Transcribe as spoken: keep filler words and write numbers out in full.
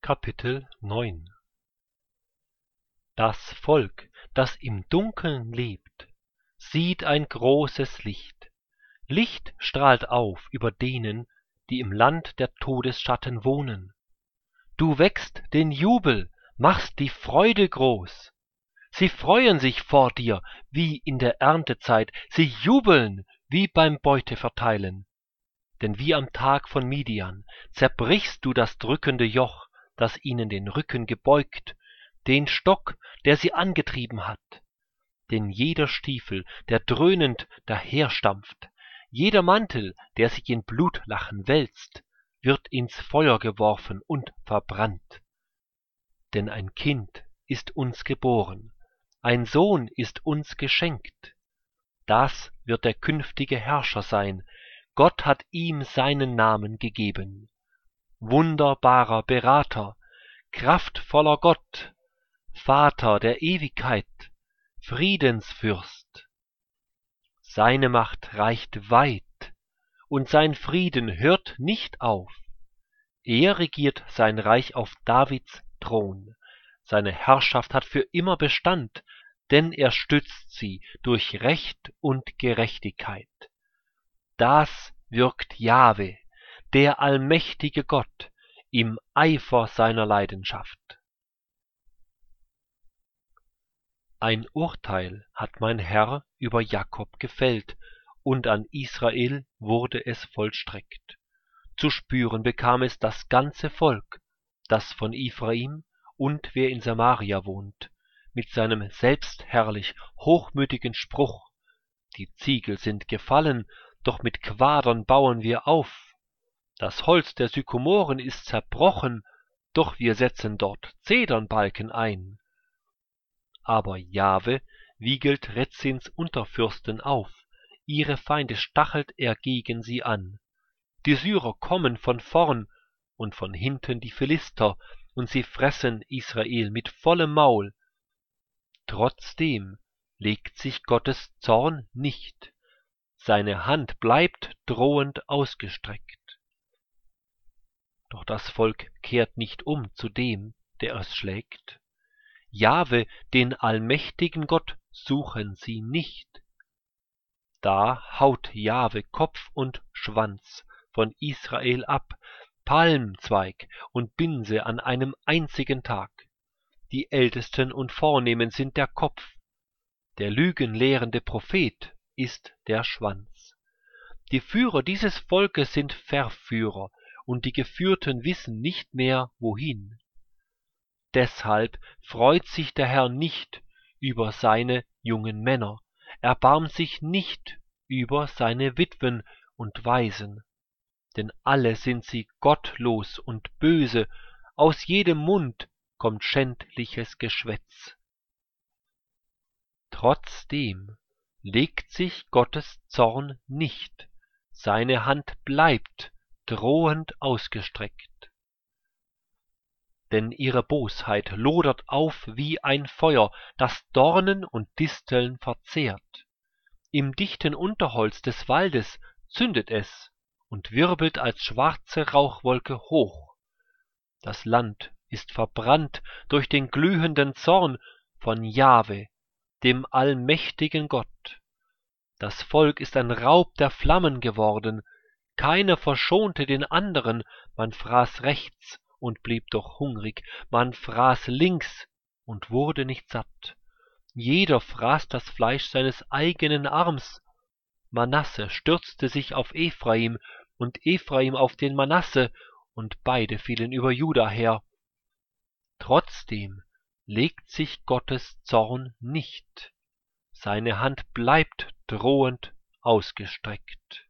Kapitel neun. Das Volk, das im Dunkeln lebt, sieht ein großes Licht. Licht strahlt auf über denen, die im Land der Todesschatten wohnen. Du weckst den Jubel, machst die Freude groß. Sie freuen sich vor dir wie in der Erntezeit, sie jubeln wie beim Beuteverteilen. Denn wie am Tag von Midian zerbrichst du das drückende Joch, das ihnen den Rücken gebeugt, den Stock, der sie angetrieben hat. Denn jeder Stiefel, der dröhnend daherstampft, jeder Mantel, der sich in Blutlachen wälzt, wird ins Feuer geworfen und verbrannt. Denn ein Kind ist uns geboren, ein Sohn ist uns geschenkt. Das wird der künftige Herrscher sein, Gott hat ihm seinen Namen gegeben. Wunderbarer Berater, kraftvoller Gott, Vater der Ewigkeit, Friedensfürst. Seine Macht reicht weit, und sein Frieden hört nicht auf. Er regiert sein Reich auf Davids Thron. Seine Herrschaft hat für immer Bestand, denn er stützt sie durch Recht und Gerechtigkeit. Das wirkt Jahwe, der allmächtige Gott, im Eifer seiner Leidenschaft. Ein Urteil hat mein Herr über Jakob gefällt, und an Israel wurde es vollstreckt. Zu spüren bekam es das ganze Volk, das von Ephraim und wer in Samaria wohnt, mit seinem selbstherrlich hochmütigen Spruch: Die Ziegel sind gefallen, doch mit Quadern bauen wir auf. Das Holz der Sykomoren ist zerbrochen, doch wir setzen dort Zedernbalken ein. Aber Jahwe wiegelt Rezins Unterfürsten auf, ihre Feinde stachelt er gegen sie an. Die Syrer kommen von vorn und von hinten die Philister, und sie fressen Israel mit vollem Maul. Trotzdem legt sich Gottes Zorn nicht, seine Hand bleibt drohend ausgestreckt. Doch das Volk kehrt nicht um zu dem, der es schlägt. Jahwe, den allmächtigen Gott, suchen sie nicht. Da haut Jahwe Kopf und Schwanz von Israel ab, Palmzweig und Binse an einem einzigen Tag. Die Ältesten und Vornehmen sind der Kopf, der lügenlehrende Prophet ist der Schwanz. Die Führer dieses Volkes sind Verführer, und die Geführten wissen nicht mehr, wohin. Deshalb freut sich der Herr nicht über seine jungen Männer, erbarmt sich nicht über seine Witwen und Waisen. Denn alle sind sie gottlos und böse, aus jedem Mund kommt schändliches Geschwätz. Trotzdem legt sich Gottes Zorn nicht, seine Hand bleibt drohend ausgestreckt. Denn ihre Bosheit lodert auf wie ein Feuer, das Dornen und Disteln verzehrt. Im dichten Unterholz des Waldes zündet es und wirbelt als schwarze Rauchwolke hoch. Das Land ist verbrannt durch den glühenden Zorn von Jahwe, dem allmächtigen Gott. Das Volk ist ein Raub der Flammen geworden, keiner verschonte den anderen, man fraß rechts und blieb doch hungrig, man fraß links und wurde nicht satt. Jeder fraß das Fleisch seines eigenen Arms. Manasse stürzte sich auf Ephraim und Ephraim auf den Manasse, und beide fielen über Juda her. Trotzdem legt sich Gottes Zorn nicht, seine Hand bleibt drohend ausgestreckt.